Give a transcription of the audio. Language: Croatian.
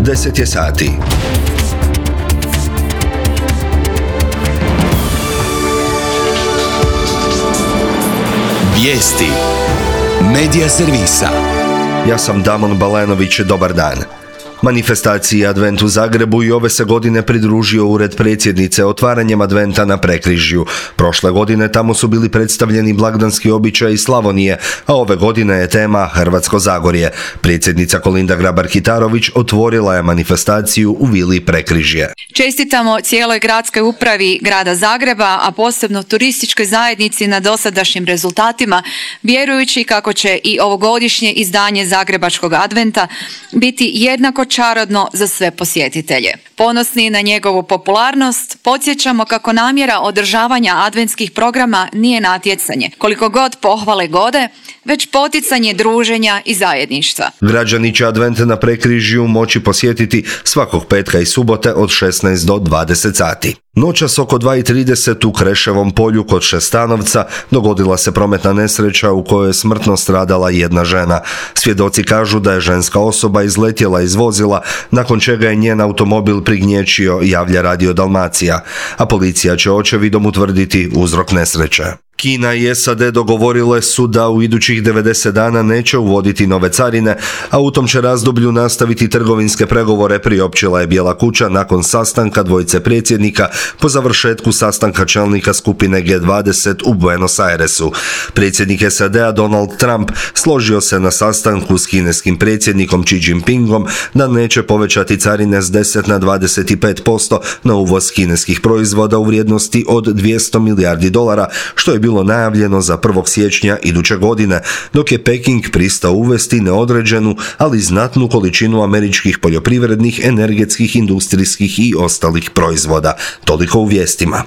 10 je sati. Vijesti Medija servisa. Ja sam Damon Balenović, dobar dan. Manifestaciji Advent u Zagrebu i ove se godine pridružio Ured predsjednice otvaranjem Adventa na Prekrižju. Prošle godine tamo su bili predstavljeni blagdanski običaji Slavonije, a ove godine je tema Hrvatsko Zagorje. Predsjednica Kolinda Grabar-Kitarović otvorila je manifestaciju u Vili Prekrižje. Čestitamo cijeloj gradskoj upravi grada Zagreba, a posebno turističkoj zajednici na dosadašnjim rezultatima, vjerujući kako će i ovogodišnje izdanje Zagrebačkog Adventa biti jednako čarodno za sve posjetitelje. Ponosni na njegovu popularnost, podsjećamo kako namjera održavanja adventskih programa nije natjecanje, koliko god pohvale gode, već poticanje druženja i zajedništva. Građani će Advent na Prekrižju moći posjetiti svakog petka i subote od 16 do 20 sati. Noćas oko 2:30 u Kreševom polju kod Šestanovca dogodila se prometna nesreća u kojoj je smrtno stradala jedna žena. Svjedoci kažu da je ženska osoba izletjela iz vozila, nakon čega je njen automobil prignječio, javlja Radio Dalmacija, a policija će očevidom utvrditi uzrok nesreće. Kina i SAD dogovorile su da u idućih 90 dana neće uvoditi nove carine, a u tom će razdoblju nastaviti trgovinske pregovore, priopćila je Bijela kuća nakon sastanka dvojice predsjednika po završetku sastanka čelnika skupine G20 u Buenos Airesu. Predsjednik SAD-a Donald Trump složio se na sastanku s kineskim predsjednikom Xi Jinpingom da neće povećati carine s 10 na 25% na uvoz kineskih proizvoda u vrijednosti od $200 milijardi, što je bilo najavljeno za 1. siječnja iduće godine, dok je Peking pristao uvesti neodređenu, ali znatnu količinu američkih poljoprivrednih, energetskih, industrijskih i ostalih proizvoda. Toliko u vijestima.